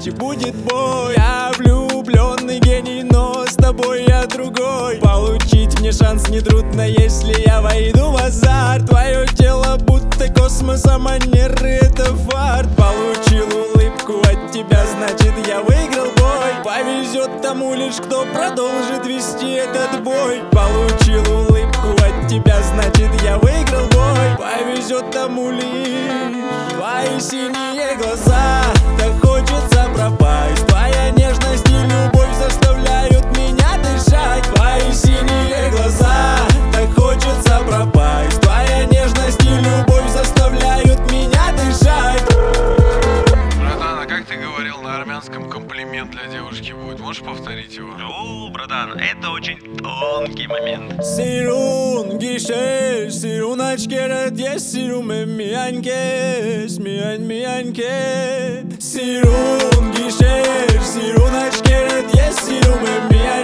ночи будет бой. Я влюбленный гений, но с тобой я другой. Получить мне шанс нетрудно, если я войду в азарт. Твое тело будто космос, а манеры это фарт. Получил улыбку от тебя, значит я выиграл бой. Повезет тому лишь, кто продолжит вести этот бой. Получил улыбку от тебя, значит я выиграл бой. Повезет тому лишь. Твои синие глаза, так хочется пропасть. Твоя нежность и любовь заставляют меня дышать. Твои синие глаза, так хочется пропасть. Твоя нежность и любовь заставляют меня дышать. Братан, а как ты говорил на армянском, комплимент для девушки будет? Можешь повторить его? О, братан, это очень тонкий момент. Սիրուն գիշեր, սիրուն աչքերդ ես սիրում եմ միայն քեզ, միայն քեզ։ Սիրուն գիշեր, սիրուն աչքերդ ես սիրում եմ միայն